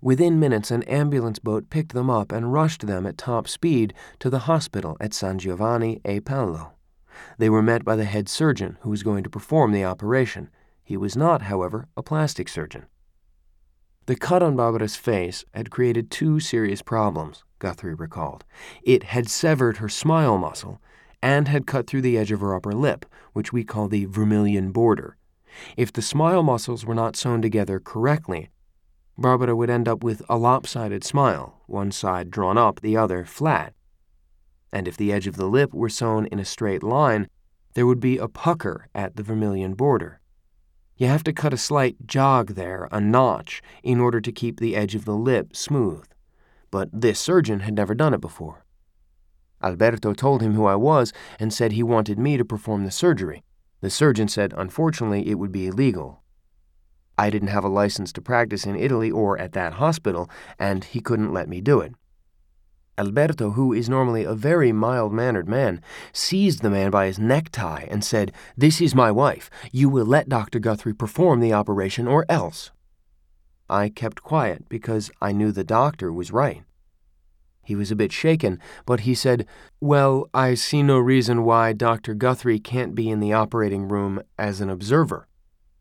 Within minutes, an ambulance boat picked them up and rushed them at top speed to the hospital at San Giovanni e Paolo. They were met by the head surgeon who was going to perform the operation. He was not, however, a plastic surgeon. The cut on Barbara's face had created two serious problems, Guthrie recalled. It had severed her smile muscle and had cut through the edge of her upper lip, which we call the vermilion border. If the smile muscles were not sewn together correctly, Barbara would end up with a lopsided smile, one side drawn up, the other flat. And if the edge of the lip were sewn in a straight line, there would be a pucker at the vermilion border. You have to cut a slight jog there, a notch, in order to keep the edge of the lip smooth. But this surgeon had never done it before. Alberto told him who I was and said he wanted me to perform the surgery. The surgeon said, unfortunately, it would be illegal. I didn't have a license to practice in Italy or at that hospital, and he couldn't let me do it. Alberto, who is normally a very mild-mannered man, seized the man by his necktie and said, "This is my wife. You will let Dr. Guthrie perform the operation or else." I kept quiet because I knew the doctor was right. He was a bit shaken, but he said, "Well, I see no reason why Dr. Guthrie can't be in the operating room as an observer."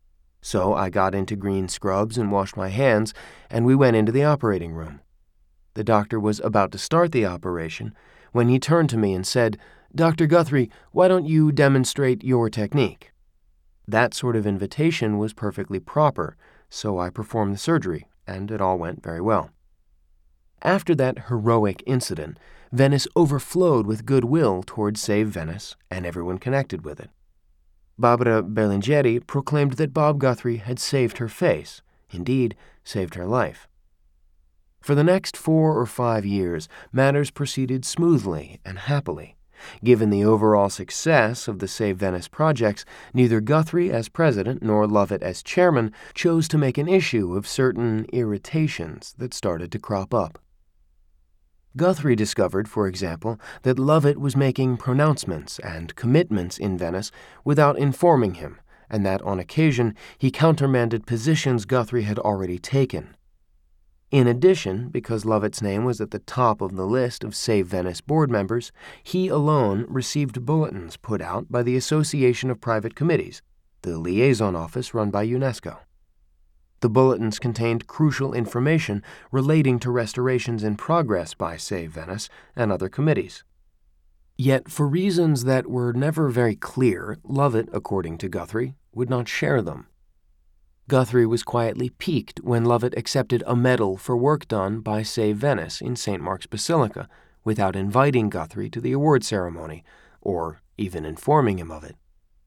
So I got into green scrubs and washed my hands, and we went into the operating room. The doctor was about to start the operation when he turned to me and said, "Dr. Guthrie, why don't you demonstrate your technique?" That sort of invitation was perfectly proper, so I performed the surgery, and it all went very well. After that heroic incident, Venice overflowed with goodwill towards Save Venice and everyone connected with it. Barbara Berlinghieri proclaimed that Bob Guthrie had saved her face, indeed, saved her life. For the next 4 or 5 years, matters proceeded smoothly and happily. Given the overall success of the Save Venice projects, neither Guthrie as president nor Lovett as chairman chose to make an issue of certain irritations that started to crop up. Guthrie discovered, for example, that Lovett was making pronouncements and commitments in Venice without informing him, and that on occasion he countermanded positions Guthrie had already taken. In addition, because Lovett's name was at the top of the list of Save Venice board members, he alone received bulletins put out by the Association of Private Committees, the liaison office run by UNESCO. The bulletins contained crucial information relating to restorations in progress by Save Venice and other committees. Yet, for reasons that were never very clear, Lovett, according to Guthrie, would not share them. Guthrie was quietly piqued when Lovett accepted a medal for work done by Save Venice in St. Mark's Basilica without inviting Guthrie to the award ceremony, or even informing him of it.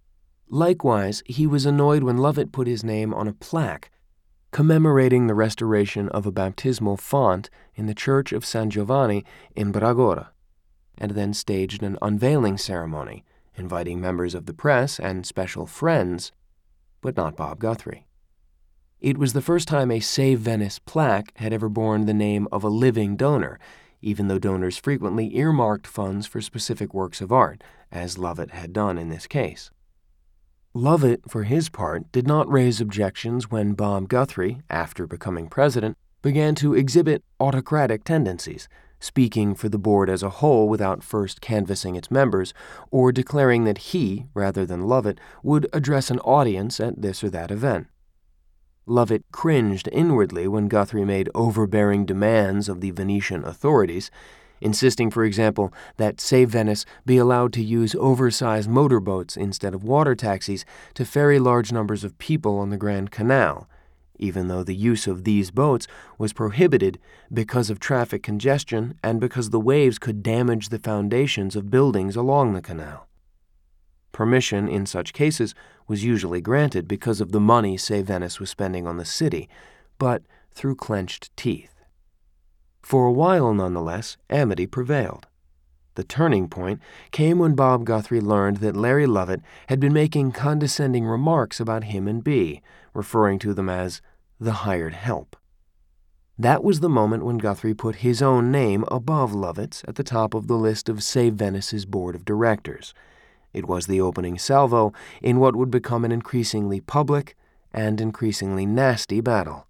Likewise, he was annoyed when Lovett put his name on a plaque commemorating the restoration of a baptismal font in the Church of San Giovanni in Bragora, and then staged an unveiling ceremony, inviting members of the press and special friends, but not Bob Guthrie. It was the first time a Save Venice plaque had ever borne the name of a living donor, even though donors frequently earmarked funds for specific works of art, as Lovett had done in this case. Lovett, for his part, did not raise objections when Bob Guthrie, after becoming president, began to exhibit autocratic tendencies, speaking for the board as a whole without first canvassing its members, or declaring that he, rather than Lovett, would address an audience at this or that event. Lovett cringed inwardly when Guthrie made overbearing demands of the Venetian authorities, insisting, for example, that Save Venice be allowed to use oversized motorboats instead of water taxis to ferry large numbers of people on the Grand Canal, even though the use of these boats was prohibited because of traffic congestion and because the waves could damage the foundations of buildings along the canal. Permission in such cases was usually granted because of the money Save Venice was spending on the city, but through clenched teeth. For a while, nonetheless, amity prevailed. The turning point came when Bob Guthrie learned that Larry Lovett had been making condescending remarks about him and Bea, referring to them as the hired help. That was the moment when Guthrie put his own name above Lovett's at the top of the list of Save Venice's board of directors. It was the opening salvo in what would become an increasingly public and increasingly nasty battle.